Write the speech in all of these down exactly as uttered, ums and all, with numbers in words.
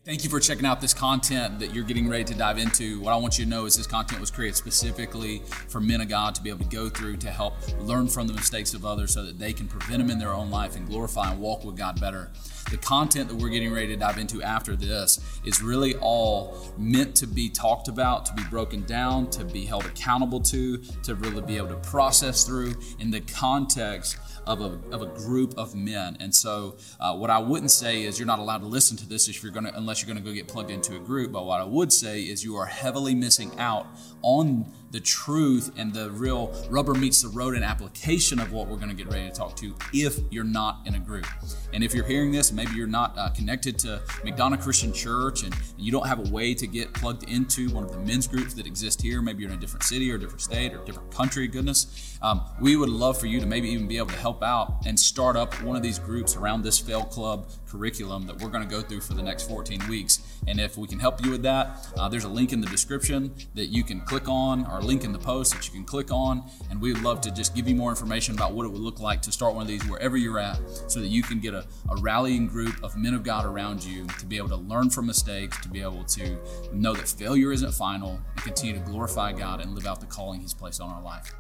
Thank you for checking out this content that you're getting ready to dive into. What I want you to know is this content was created specifically for men of God to be able to go through to help learn from the mistakes of others so that they can prevent them in their own life and glorify and walk with God better. The content that we're getting ready to dive into after this is really all meant to be talked about, to be broken down, to be held accountable to, to really be able to process through in the context of a of a group of men. And so uh, what I wouldn't say is you're not allowed to listen to this if you're gonna unless you're gonna go get plugged into a group. But what I would say is you are heavily missing out on the truth and the real rubber meets the road and application of what we're going to get ready to talk to if you're not in a group. And if you're hearing this, maybe you're not uh, connected to McDonough Christian Church and you don't have a way to get plugged into one of the men's groups that exist here. Maybe you're in a different city or a different state or a different country, goodness. Um, we would love for you to maybe even be able to help out and start up one of these groups around this Fail Club curriculum that we're going to go through for the next fourteen weeks. And if we can help you with that, uh, there's a link in the description that you can click on, or a link in the post that you can click on, and we would love to just give you more information about what it would look like to start one of these wherever you're at so that you can get a, a rallying group of men of God around you to be able to learn from mistakes, to be able to know that failure isn't final, and continue to glorify God and live out the calling He's placed on our life.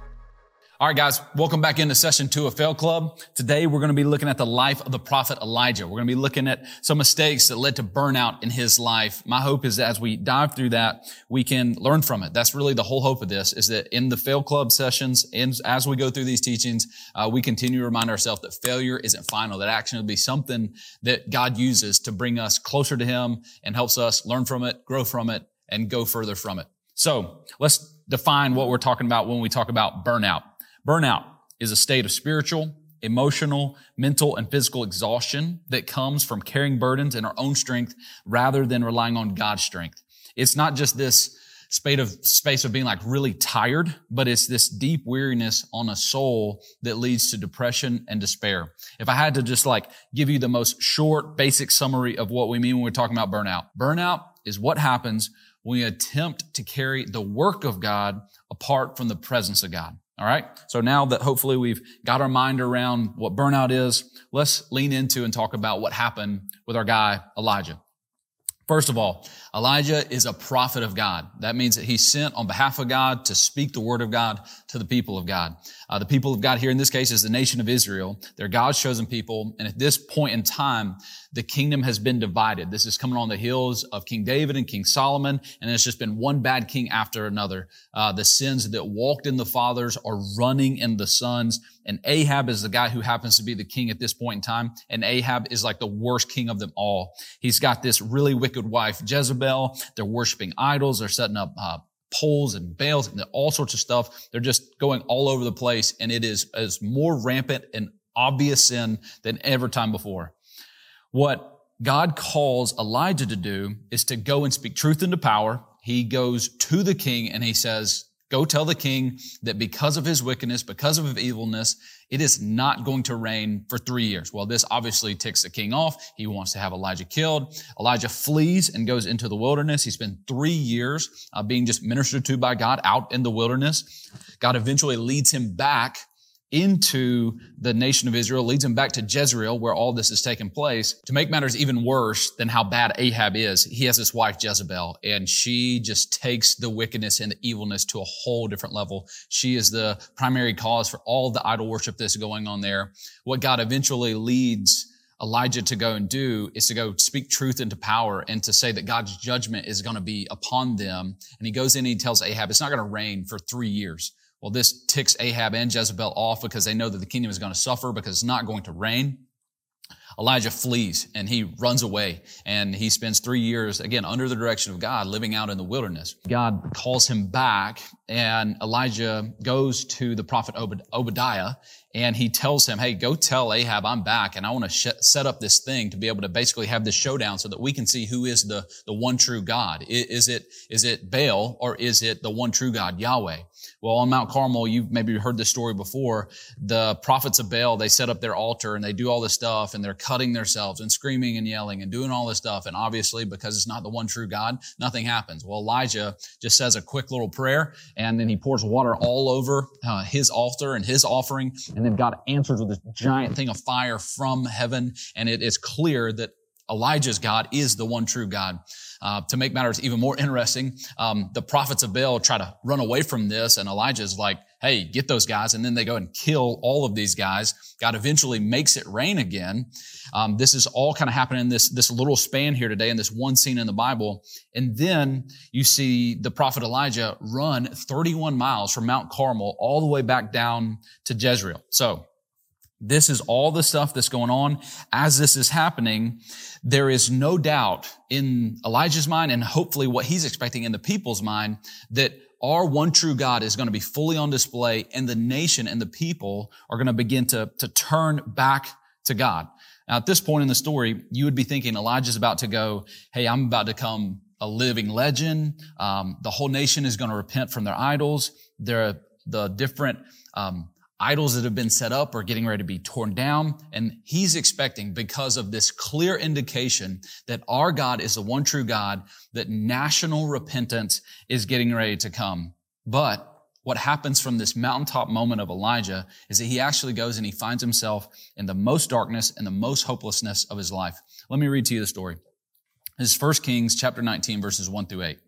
All right, guys, welcome back into session two of Fail Club. Today, we're going to be looking at the life of the prophet Elijah. We're going to be looking at some mistakes that led to burnout in his life. My hope is that as we dive through that, we can learn from it. That's really the whole hope of this, is that in the Fail Club sessions, and as we go through these teachings, uh, we continue to remind ourselves that failure isn't final, that action will be something that God uses to bring us closer to Him and helps us learn from it, grow from it, and go further from it. So let's define what we're talking about when we talk about burnout. Burnout is a state of spiritual, emotional, mental, and physical exhaustion that comes from carrying burdens in our own strength rather than relying on God's strength. It's not just this space of, space of being like really tired, but it's this deep weariness on a soul that leads to depression and despair. If I had to just like give you the most short, basic summary of what we mean when we're talking about burnout, burnout is what happens when we attempt to carry the work of God apart from the presence of God. All right. So now that hopefully we've got our mind around what burnout is, let's lean into and talk about what happened with our guy, Elijah. First of all, Elijah is a prophet of God. That means that he's sent on behalf of God to speak the word of God to the people of God. Uh, the people of God here in this case is the nation of Israel. They're God's chosen people. And at this point in time, the kingdom has been divided. This is coming on the heels of King David and King Solomon. And it's just been one bad king after another. Uh, the sins that walked in the fathers are running in the sons. And Ahab is the guy who happens to be the king at this point in time. And Ahab is like the worst king of them all. He's got this really wicked wife, Jezebel. They're worshiping idols. They're setting up uh, poles and Baals and all sorts of stuff. They're just going all over the place. And it is, is more rampant and obvious sin than ever time before. What God calls Elijah to do is to go and speak truth into power. He goes to the king and he says, go tell the king that because of his wickedness, because of his evilness, it is not going to rain for three years. Well, this obviously ticks the king off. He wants to have Elijah killed. Elijah flees and goes into the wilderness. He spent three years uh, being just ministered to by God out in the wilderness. God eventually leads him back into the nation of Israel, leads him back to Jezreel, where all this is taking place. To make matters even worse than how bad Ahab is, he has his wife Jezebel, and she just takes the wickedness and the evilness to a whole different level. She is the primary cause for all the idol worship that's going on there. What God eventually leads Elijah to go and do is to go speak truth into power and to say that God's judgment is going to be upon them. And he goes in and he tells Ahab, it's not going to rain for three years. Well, this ticks Ahab and Jezebel off because they know that the kingdom is going to suffer because it's not going to rain. Elijah flees and he runs away and he spends three years, again, under the direction of God, living out in the wilderness. God calls him back and Elijah goes to the prophet Obad- Obadiah and he tells him, hey, go tell Ahab I'm back and I want to sh- set up this thing to be able to basically have this showdown so that we can see who is the, the one true God. Is it, is it Baal or is it the one true God, Yahweh? Well, on Mount Carmel, you've maybe heard this story before. The prophets of Baal, they set up their altar and they do all this stuff and they're cutting themselves and screaming and yelling and doing all this stuff. And obviously, because it's not the one true God, nothing happens. Well, Elijah just says a quick little prayer and then he pours water all over uh, his altar and his offering. And then God answers with this giant thing of fire from heaven. And it is clear that Elijah's God is the one true God. Uh, to make matters even more interesting, um, the prophets of Baal try to run away from this, and Elijah's like, hey, get those guys, and then they go and kill all of these guys. God eventually makes it rain again. Um, this is all kind of happening in this, this little span here today in this one scene in the Bible. And then you see the prophet Elijah run thirty-one miles from Mount Carmel all the way back down to Jezreel. So this is all the stuff that's going on. As this is happening, there is no doubt in Elijah's mind, and hopefully what he's expecting in the people's mind, that our one true God is going to be fully on display, and the nation and the people are going to begin to, to turn back to God. Now, at this point in the story, you would be thinking Elijah's about to go, hey, I'm about to become a living legend. Um, the whole nation is going to repent from their idols. There, the different um, idols that have been set up are getting ready to be torn down. And he's expecting, because of this clear indication that our God is the one true God, that national repentance is getting ready to come. But what happens from this mountaintop moment of Elijah is that he actually goes and he finds himself in the most darkness and the most hopelessness of his life. Let me read to you the story. This is First Kings chapter nineteen, verses one through eight.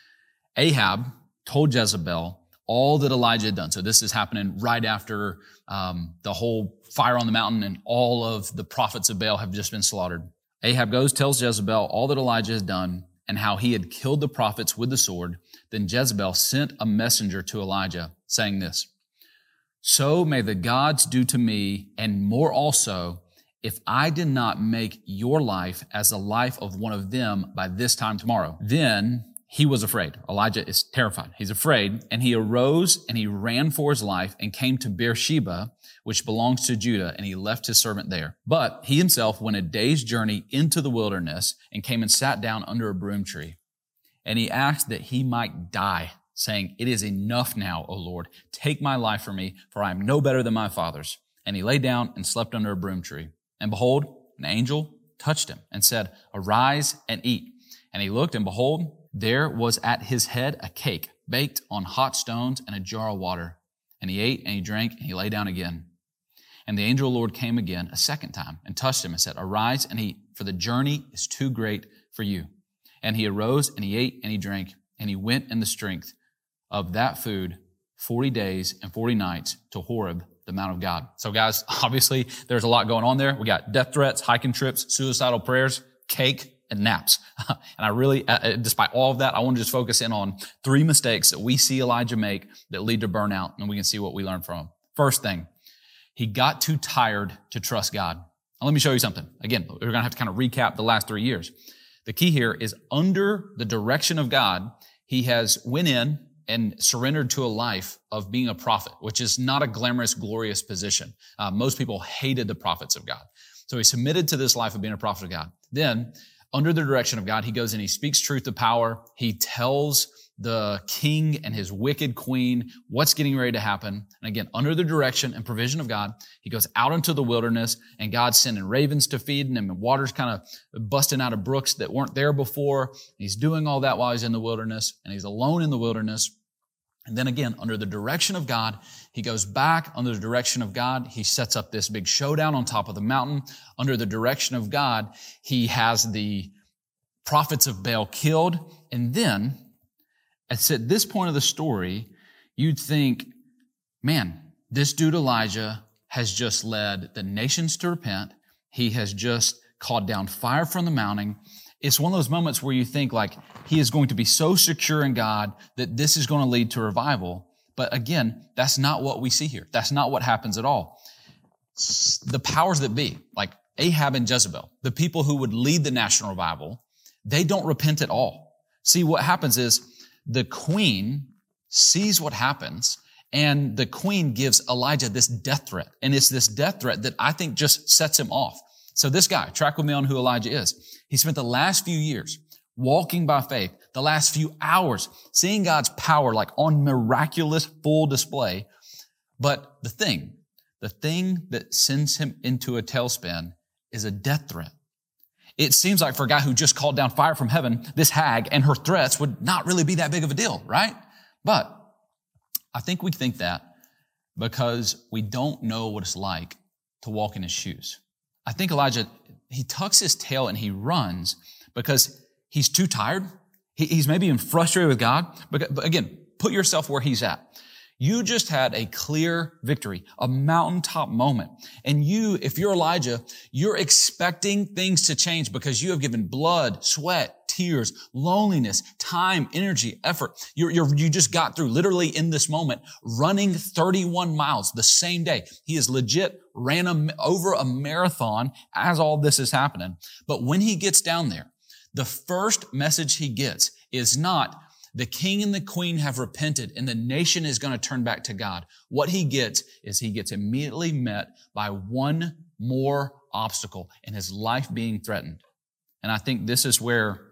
Ahab told Jezebel all that Elijah had done. So this is happening right after um, the whole fire on the mountain and all of the prophets of Baal have just been slaughtered. Ahab goes, tells Jezebel all that Elijah has done and how he had killed the prophets with the sword. Then Jezebel sent a messenger to Elijah saying this, so may the gods do to me and more also, if I did not make your life as the life of one of them by this time tomorrow. Then he was afraid. Elijah is terrified. He's afraid. And he arose and he ran for his life and came to Beersheba, which belongs to Judah, and he left his servant there. But he himself went a day's journey into the wilderness and came and sat down under a broom tree. And he asked that he might die, saying, it is enough now, O Lord. Take my life from me, for I am no better than my fathers. And he lay down and slept under a broom tree. And behold, an angel touched him and said, arise and eat. And he looked, and behold, there was at his head a cake baked on hot stones and a jar of water. And he ate and he drank and he lay down again. And the angel of the Lord came again a second time and touched him and said, arise and eat, for the journey is too great for you. And he arose and he ate and he drank, and he went in the strength of that food forty days and forty nights to Horeb, the Mount of God. So guys, obviously there's a lot going on there. We got death threats, hiking trips, suicidal prayers, cake, and naps. And I really, uh, despite all of that, I want to just focus in on three mistakes that we see Elijah make that lead to burnout, and we can see what we learn from them. First thing, he got too tired to trust God. Now let me show you something. Again, we're going to have to kind of recap the last three years. The key here is under the direction of God, he has went in and surrendered to a life of being a prophet, which is not a glamorous, glorious position. Uh, most people hated the prophets of God. So he submitted to this life of being a prophet of God. Then, under the direction of God, he goes and he speaks truth to power. He tells the king and his wicked queen what's getting ready to happen. And again, under the direction and provision of God, he goes out into the wilderness, and God's sending ravens to feed him, and water's kind of busting out of brooks that weren't there before. He's doing all that while he's in the wilderness, and he's alone in the wilderness. And then again, under the direction of God, he goes back under the direction of God. He sets up this big showdown on top of the mountain. Under the direction of God, he has the prophets of Baal killed. And then, at this point of the story, you'd think, man, this dude Elijah has just led the nations to repent. He has just called down fire from the mountain. It's one of those moments where you think like he is going to be so secure in God that this is going to lead to revival. But again, that's not what we see here. That's not what happens at all. The powers that be, like Ahab and Jezebel, the people who would lead the national revival, they don't repent at all. See, what happens is the queen sees what happens, and the queen gives Elijah this death threat. And it's this death threat that I think just sets him off. So this guy, track with me on who Elijah is. He spent the last few years walking by faith, the last few hours seeing God's power like on miraculous full display. But the thing, the thing that sends him into a tailspin is a death threat. It seems like for a guy who just called down fire from heaven, this hag and her threats would not really be that big of a deal, right? But I think we think that because we don't know what it's like to walk in his shoes. I think Elijah, he tucks his tail and he runs because he's too tired. He, he's maybe even frustrated with God. But, but again, put yourself where he's at. You just had a clear victory, a mountaintop moment. And you, if you're Elijah, you're expecting things to change because you have given blood, sweat, tears, loneliness, time, energy, effort. You're, you're, you just got through literally in this moment running thirty-one miles the same day. He is legit ran a, over a marathon as all this is happening. But when he gets down there, the first message he gets is not, the king and the queen have repented and the nation is going to turn back to God. What he gets is he gets immediately met by one more obstacle and his life being threatened. And I think this is where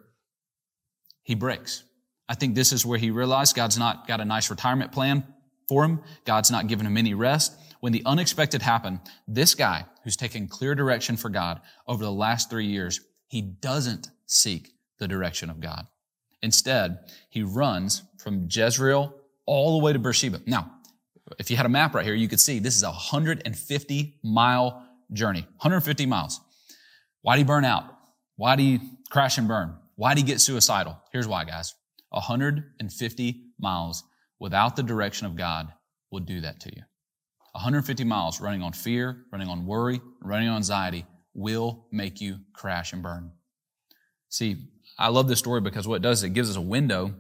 he breaks. I think this is where he realized God's not got a nice retirement plan for him. God's not giving him any rest. When the unexpected happened, this guy who's taken clear direction for God over the last three years, he doesn't seek the direction of God. Instead, he runs from Jezreel all the way to Beersheba. Now, if you had a map right here, you could see this is a one hundred fifty mile journey, one hundred fifty miles. Why did he burn out? Why did he crash and burn? Why did he get suicidal? Here's why, guys. one hundred fifty miles without the direction of God will do that to you. one hundred fifty miles running on fear, running on worry, running on anxiety will make you crash and burn. See, I love this story because what it does is it gives us a window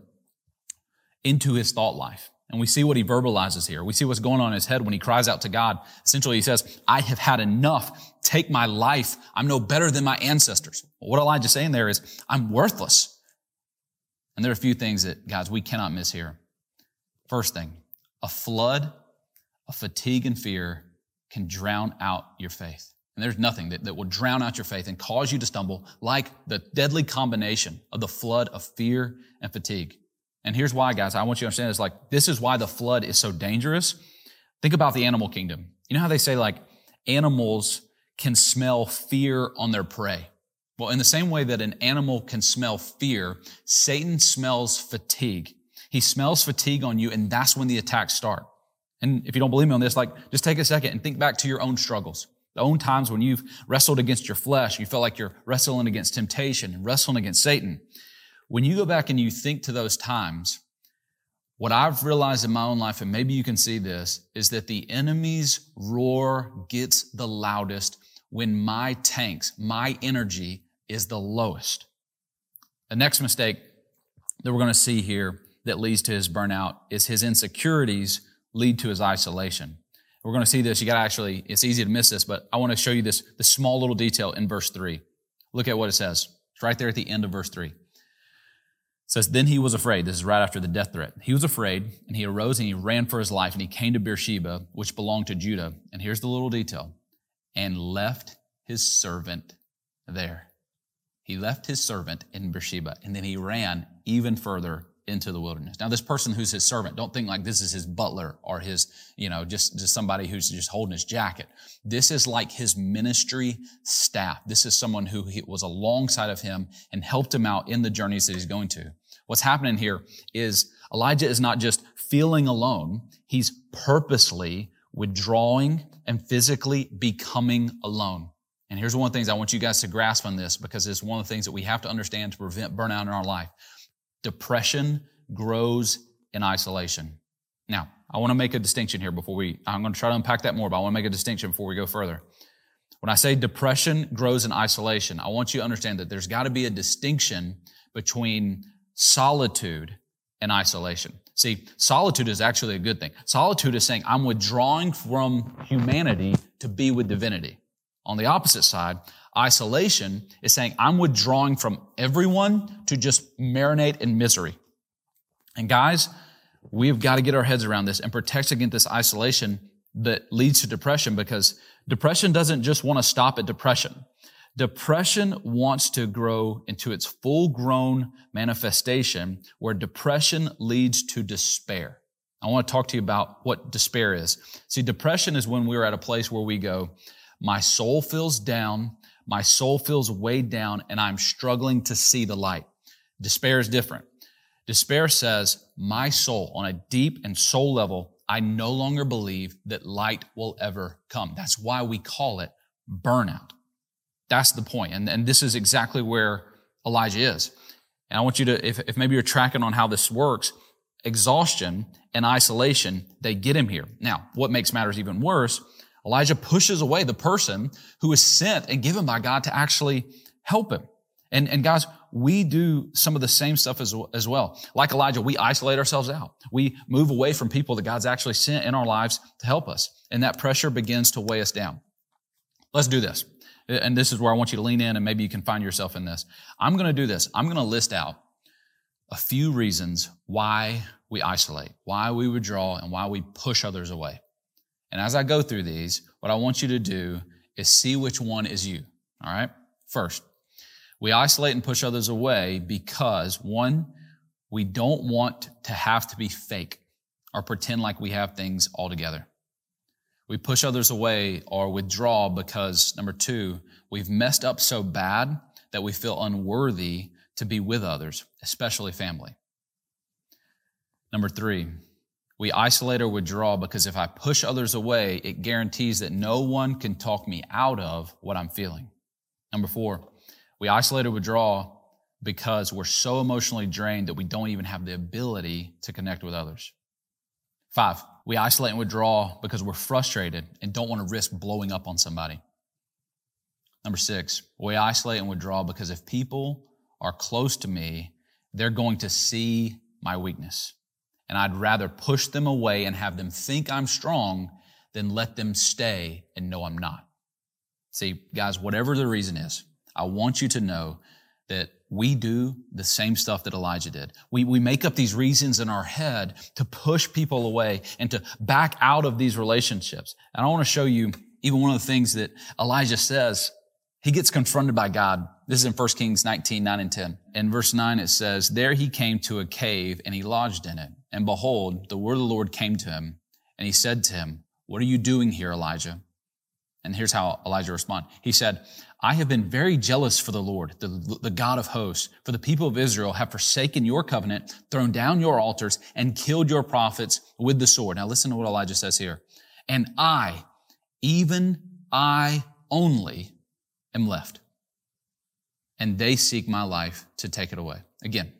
into his thought life. And we see what he verbalizes here. We see what's going on in his head when he cries out to God. Essentially, he says, I have had enough. Take my life. I'm no better than my ancestors. Well, what Elijah's saying there is, I'm worthless. And there are a few things that, guys, we cannot miss here. First thing, a flood of fatigue and fear can drown out your faith. And there's nothing that, that will drown out your faith and cause you to stumble like the deadly combination of the flood of fear and fatigue. And here's why, guys. I want you to understand this. Like, this is why the flood is so dangerous. Think about the animal kingdom. You know how they say, like, animals can smell fear on their prey? Well, in the same way that an animal can smell fear, Satan smells fatigue. He smells fatigue on you, and that's when the attacks start. And if you don't believe me on this, like, just take a second and think back to your own struggles. The own times when you've wrestled against your flesh, you felt like you're wrestling against temptation and wrestling against Satan. When you go back and you think to those times, what I've realized in my own life, and maybe you can see this, is that the enemy's roar gets the loudest when my tanks, my energy is the lowest. The next mistake that we're going to see here that leads to his burnout is his insecurities lead to his isolation. We're going to see this. You got to actually, it's easy to miss this, but I want to show you this, this small little detail in verse three. Look at what it says. It's right there at the end of verse three. It says, then he was afraid. This is right after the death threat. He was afraid, and he arose and he ran for his life, and he came to Beersheba, which belonged to Judah. And here's the little detail. And left his servant there. He left his servant in Beersheba, and then he ran even further into the wilderness. Now, this person who's his servant, don't think like this is his butler or his, you know, just, just somebody who's just holding his jacket. This is like his ministry staff. This is someone who he was alongside of him and helped him out in the journeys that he's going to. What's happening here is Elijah is not just feeling alone. He's purposely withdrawing and physically becoming alone. And here's one of the things I want you guys to grasp on this, because it's one of the things that we have to understand to prevent burnout in our life. Depression grows in isolation. Now, I want to make a distinction here before we, I'm going to try to unpack that more, but I want to make a distinction before we go further. When I say depression grows in isolation, I want you to understand that there's got to be a distinction between solitude and isolation. See, solitude is actually a good thing. Solitude is saying, I'm withdrawing from humanity to be with divinity. On the opposite side, isolation is saying, I'm withdrawing from everyone to just marinate in misery. And guys, we've got to get our heads around this and protect against this isolation that leads to depression, because depression doesn't just want to stop at depression. Depression wants to grow into its full-grown manifestation, where depression leads to despair. I want to talk to you about what despair is. See, depression is when we're at a place where we go, my soul feels down, my soul feels weighed down, and I'm struggling to see the light. Despair is different. Despair says, my soul, on a deep and soul level, I no longer believe that light will ever come. That's why we call it burnout. That's the point. And, and this is exactly where Elijah is. And I want you to, if, if maybe you're tracking on how this works, exhaustion and isolation, they get him here. Now, what makes matters even worse, Elijah pushes away the person who is sent and given by God to actually help him. And, and guys, we do some of the same stuff as, as well. Like Elijah, we isolate ourselves out. We move away from people that God's actually sent in our lives to help us. And that pressure begins to weigh us down. Let's do this. And this is where I want you to lean in, and maybe you can find yourself in this. I'm going to do this. I'm going to list out a few reasons why we isolate, why we withdraw, and why we push others away. And as I go through these, what I want you to do is see which one is you. All right? First, we isolate and push others away because, one, we don't want to have to be fake or pretend like we have things all together. We push others away or withdraw because, number two, we've messed up so bad that we feel unworthy to be with others, especially family. Number three, we isolate or withdraw because if I push others away, it guarantees that no one can talk me out of what I'm feeling. Number four, we isolate or withdraw because we're so emotionally drained that we don't even have the ability to connect with others. Five, we isolate and withdraw because we're frustrated and don't want to risk blowing up on somebody. Number six, we isolate and withdraw because if people are close to me, they're going to see my weakness. And I'd rather push them away and have them think I'm strong than let them stay and know I'm not. See, guys, whatever the reason is, I want you to know that we do the same stuff that Elijah did. We, we make up these reasons in our head to push people away and to back out of these relationships. And I want to show you even one of the things that Elijah says. He gets confronted by God. This is in First Kings nineteen, nine and ten. In verse nine, it says, "There he came to a cave and he lodged in it. And behold, the word of the Lord came to him. And he said to him, 'What are you doing here, Elijah?' And here's how Elijah responded. He said, 'I have been very jealous for the Lord, the, the God of hosts, for the people of Israel have forsaken your covenant, thrown down your altars, and killed your prophets with the sword.'" Now listen to what Elijah says here. "And I, even I only, am left. And they seek my life to take it away." Again,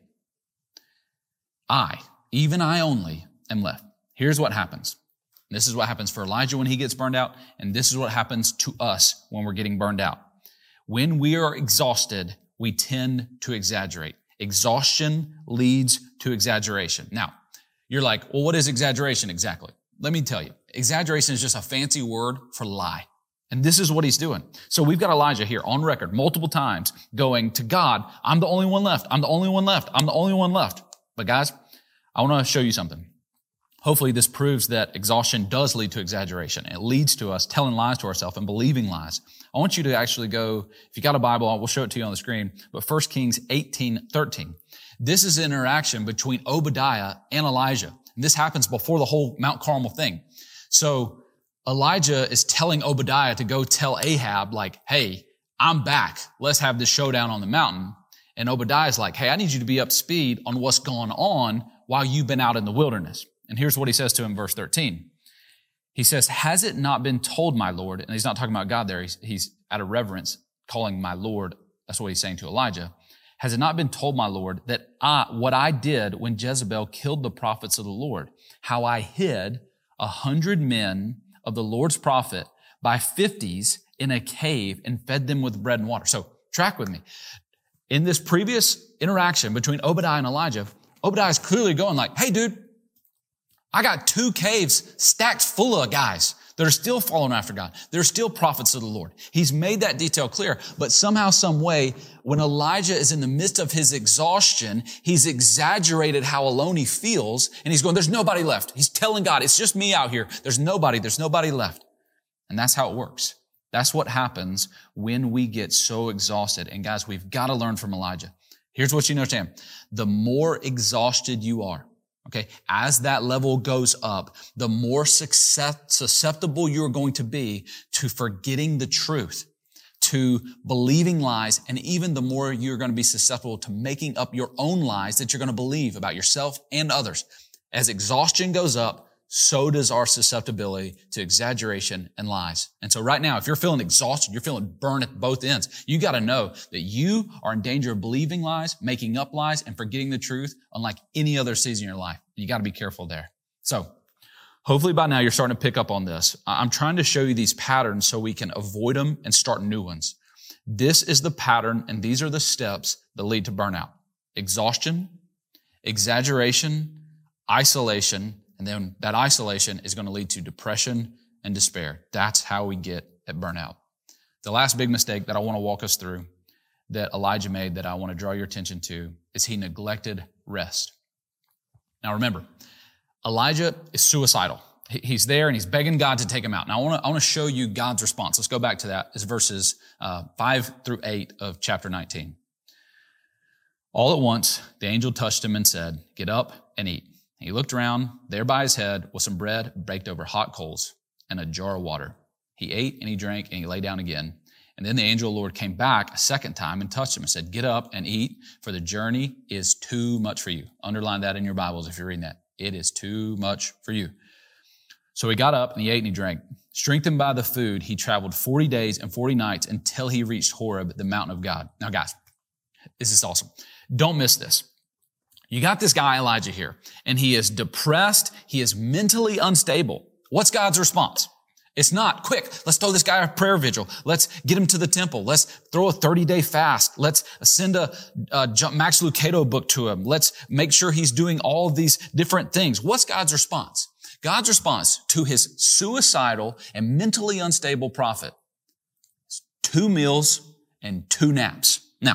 I, even I only, am left. Here's what happens. This is what happens for Elijah when he gets burned out, and this is what happens to us when we're getting burned out. When we are exhausted, we tend to exaggerate. Exhaustion leads to exaggeration. Now, you're like, well, what is exaggeration exactly? Let me tell you. Exaggeration is just a fancy word for lie. And this is what he's doing. So we've got Elijah here on record multiple times going to God, "I'm the only one left. I'm the only one left. I'm the only one left." But guys, I want to show you something. Hopefully this proves that exhaustion does lead to exaggeration. It leads to us telling lies to ourselves and believing lies. I want you to actually go, if you got a Bible, we'll show it to you on the screen, but First Kings eighteen, thirteen. This is an interaction between Obadiah and Elijah. And this happens before the whole Mount Carmel thing. So Elijah is telling Obadiah to go tell Ahab, like, "Hey, I'm back. Let's have this showdown on the mountain." And Obadiah's like, "Hey, I need you to be up to speed on what's gone on while you've been out in the wilderness." And here's what he says to him, verse thirteen. He says, "Has it not been told, my Lord?" And he's not talking about God there. He's, he's out of reverence calling my Lord. That's what he's saying to Elijah. "Has it not been told, my Lord, that I, what I did when Jezebel killed the prophets of the Lord, how I hid a hundred men of the Lord's prophet by fifties in a cave and fed them with bread and water?" So track with me. In this previous interaction between Obadiah and Elijah, Obadiah is clearly going like, "Hey, dude, I got two caves stacked full of guys that are still following after God. They're still prophets of the Lord." He's made that detail clear, but somehow, some way, when Elijah is in the midst of his exhaustion, he's exaggerated how alone he feels, and he's going, "There's nobody left." He's telling God, "It's just me out here. There's nobody. There's nobody left." And that's how it works. That's what happens when we get so exhausted. And guys, we've got to learn from Elijah. Here's what you know, Sam. The more exhausted you are, okay, as that level goes up, the more success, susceptible you're going to be to forgetting the truth, to believing lies, and even the more you're going to be susceptible to making up your own lies that you're going to believe about yourself and others. As exhaustion goes up, so does our susceptibility to exaggeration and lies. And so right now, if you're feeling exhausted, you're feeling burned at both ends, you got to know that you are in danger of believing lies, making up lies, and forgetting the truth unlike any other season in your life. You got to be careful there. So hopefully by now you're starting to pick up on this. I'm trying to show you these patterns so we can avoid them and start new ones. This is the pattern, and these are the steps that lead to burnout. Exhaustion, exaggeration, isolation, and then that isolation is going to lead to depression and despair. That's how we get at burnout. The last big mistake that I want to walk us through that Elijah made that I want to draw your attention to is he neglected rest. Now remember, Elijah is suicidal. He's there and he's begging God to take him out. Now I want to, I want to show you God's response. Let's go back to that. It's verses uh, five through eight of chapter nineteen. All at once, the angel touched him and said, "Get up and eat." He looked around. There by his head was some bread baked over hot coals and a jar of water. He ate and he drank and he lay down again. And then the angel of the Lord came back a second time and touched him and said, "Get up and eat, for the journey is too much for you." Underline that in your Bibles if you're reading that. It is too much for you. So he got up and he ate and he drank. Strengthened by the food, he traveled forty days and forty nights until he reached Horeb, the mountain of God. Now guys, this is awesome. Don't miss this. You got this guy Elijah here, and he is depressed. He is mentally unstable. What's God's response? It's not, quick, let's throw this guy a prayer vigil. Let's get him to the temple. Let's throw a thirty-day fast. Let's send a, a Max Lucado book to him. Let's make sure he's doing all of these different things. What's God's response? God's response to his suicidal and mentally unstable prophet is two meals and two naps. Now,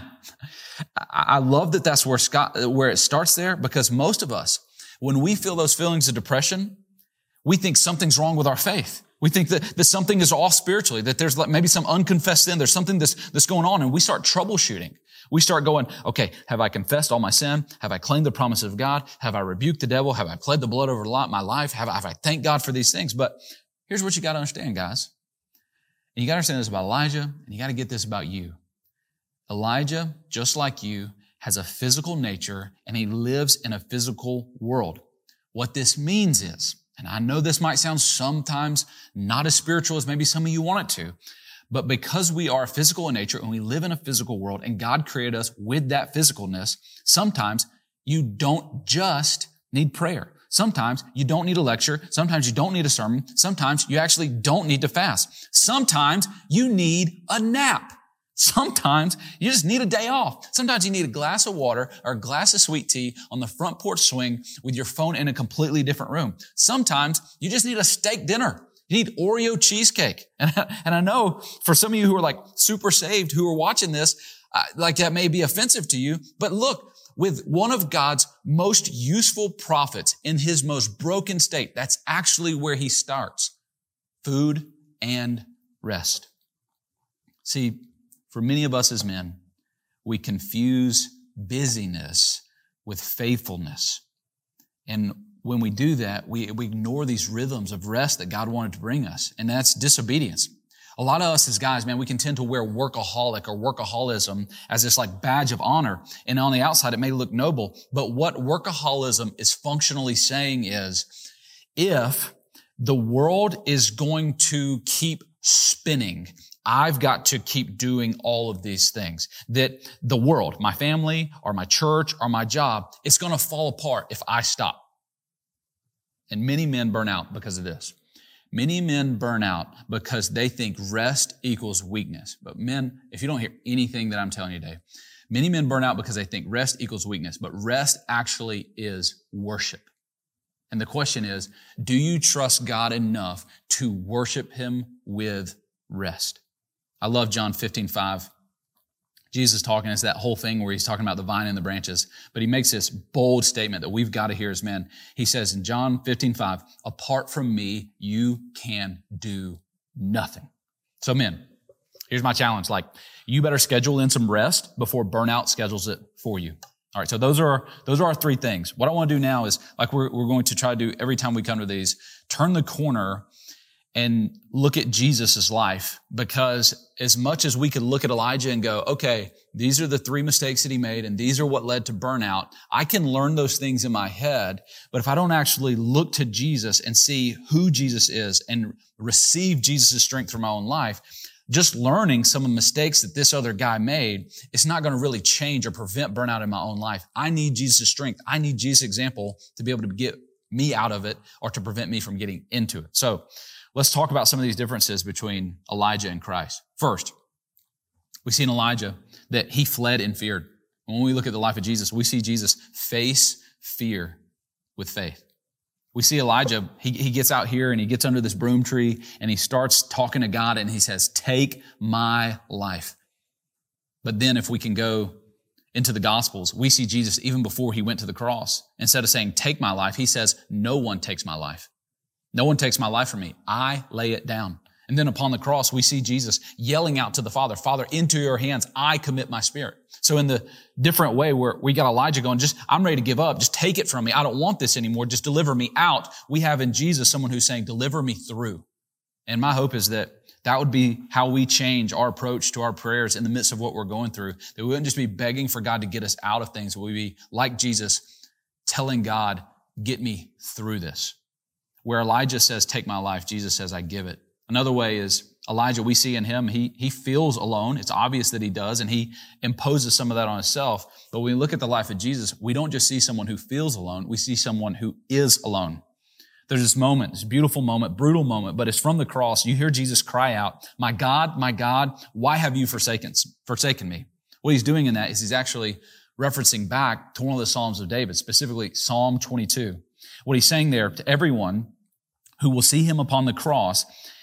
I love that that's where Scott, where it starts there, because most of us, when we feel those feelings of depression, we think something's wrong with our faith. We think that, that something is off spiritually, that there's maybe some unconfessed sin, there's something that's, that's going on, and we start troubleshooting. We start going, okay, have I confessed all my sin? Have I claimed the promises of God? Have I rebuked the devil? Have I pled the blood over my life? Have I, have I thanked God for these things? But here's what you got to understand, guys. And you got to understand this about Elijah, and you got to get this about you. Elijah, just like you, has a physical nature, and he lives in a physical world. What this means is, and I know this might sound sometimes not as spiritual as maybe some of you want it to, but because we are physical in nature and we live in a physical world and God created us with that physicalness, sometimes you don't just need prayer. Sometimes you don't need a lecture. Sometimes you don't need a sermon. Sometimes you actually don't need to fast. Sometimes you need a nap. Sometimes you just need a day off. Sometimes you need a glass of water or a glass of sweet tea on the front porch swing with your phone in a completely different room. Sometimes you just need a steak dinner. You need Oreo cheesecake. And, and I know for some of you who are like super saved who are watching this, uh, like that may be offensive to you. But look, with one of God's most useful prophets in his most broken state, that's actually where he starts. Food and rest. See, for many of us as men, we confuse busyness with faithfulness. And when we do that, we, we ignore these rhythms of rest that God wanted to bring us. And that's disobedience. A lot of us as guys, man, we can tend to wear workaholic or workaholism as this like badge of honor. And on the outside, it may look noble. But what workaholism is functionally saying is, if the world is going to keep spinning, I've got to keep doing all of these things. That the world, my family or my church or my job, it's going to fall apart if I stop. And many men burn out because of this. Many men burn out because they think rest equals weakness. But men, if you don't hear anything that I'm telling you today, many men burn out because they think rest equals weakness. But rest actually is worship. And the question is, do you trust God enough to worship him with rest? I love John fifteen five. Jesus talking, it's that whole thing where he's talking about the vine and the branches, but he makes this bold statement that we've got to hear as men. He says in John fifteen five, apart from me, you can do nothing. So men, here's my challenge. Like, you better schedule in some rest before burnout schedules it for you. All right, so those are those are our three things. What I want to do now is, like we're, we're going to try to do every time we come to these, turn the corner and look at Jesus' life, because as much as we could look at Elijah and go, okay, these are the three mistakes that he made and these are what led to burnout, I can learn those things in my head, but if I don't actually look to Jesus and see who Jesus is and receive Jesus' strength for my own life, just learning some of the mistakes that this other guy made, it's not going to really change or prevent burnout in my own life. I need Jesus' strength. I need Jesus' example to be able to get me out of it or to prevent me from getting into it. So let's talk about some of these differences between Elijah and Christ. First, we see in Elijah that he fled in fear. When we look at the life of Jesus, we see Jesus face fear with faith. We see Elijah, he, he gets out here and he gets under this broom tree and he starts talking to God and he says, take my life. But then if we can go into the Gospels, we see Jesus even before he went to the cross. Instead of saying, take my life, he says, no one takes my life. No one takes my life from me. I lay it down. And then upon the cross, we see Jesus yelling out to the Father, Father, into your hands, I commit my spirit. So in the different way where we got Elijah going, just, I'm ready to give up. Just take it from me. I don't want this anymore. Just deliver me out. We have in Jesus someone who's saying, deliver me through. And my hope is that that would be how we change our approach to our prayers in the midst of what we're going through. That we wouldn't just be begging for God to get us out of things. We'd be like Jesus, telling God, get me through this. Where Elijah says, take my life, Jesus says, I give it. Another way is Elijah, we see in him, he, he feels alone. It's obvious that he does, and he imposes some of that on himself. But when we look at the life of Jesus, we don't just see someone who feels alone. We see someone who is alone. There's this moment, this beautiful moment, brutal moment, but it's from the cross. You hear Jesus cry out, my God, my God, why have you forsaken, forsaken me? What he's doing in that is he's actually referencing back to one of the Psalms of David, specifically Psalm twenty-two. What he's saying there to everyone who will see him upon the cross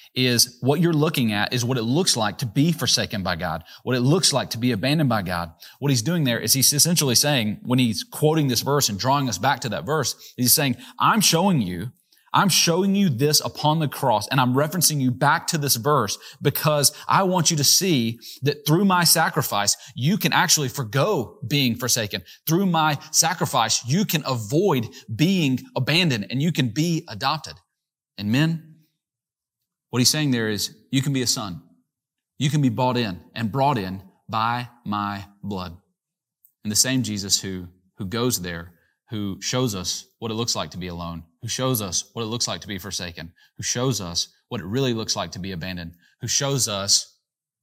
is what you're looking at is what it looks like to be forsaken by God, what it looks like to be abandoned by God. What he's doing there is he's essentially saying, when he's quoting this verse and drawing us back to that verse, he's saying, I'm showing you, I'm showing you this upon the cross, and I'm referencing you back to this verse because I want you to see that through my sacrifice, you can actually forgo being forsaken. Through my sacrifice, you can avoid being abandoned and you can be adopted. And men, what he's saying there is you can be a son. You can be bought in and brought in by my blood. And the same Jesus who, who goes there, who shows us what it looks like to be alone, who shows us what it looks like to be forsaken, who shows us what it really looks like to be abandoned, who shows us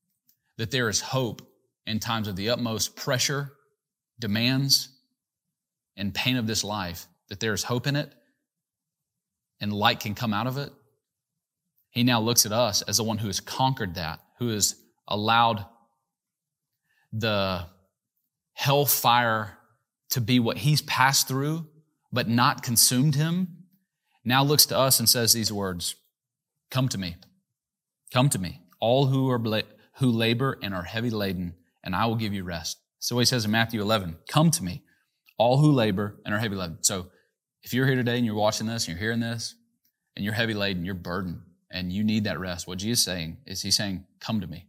that there is hope in times of the utmost pressure, demands, and pain of this life, that there is hope in it and light can come out of it. He now looks at us as the one who has conquered that, who has allowed the hellfire to be what he's passed through, but not consumed him. Now looks to us and says these words, come to me, come to me, all who are bla- who labor and are heavy laden, and I will give you rest. So he says in Matthew eleven, come to me, all who labor and are heavy laden. So if you're here today and you're watching this and you're hearing this and you're heavy laden, you're burdened, and you need that rest, what Jesus is saying is he's saying, come to me.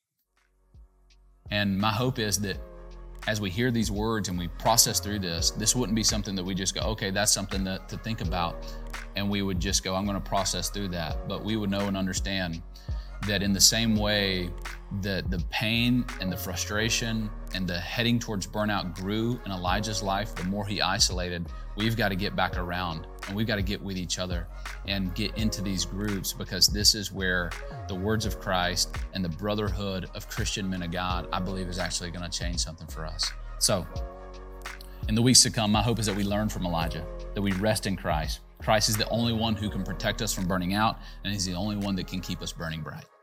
And my hope is that as we hear these words and we process through this, this wouldn't be something that we just go, okay, that's something that, to think about. And we would just go, I'm going to process through that. But we would know and understand that in the same way that the pain and the frustration and the heading towards burnout grew in Elijah's life, the more he isolated, we've got to get back around and we've got to get with each other and get into these groups, because this is where the words of Christ and the brotherhood of Christian men of God, I believe, is actually going to change something for us. So in the weeks to come, my hope is that we learn from Elijah, that we rest in Christ. Christ is the only one who can protect us from burning out, and he's the only one that can keep us burning bright.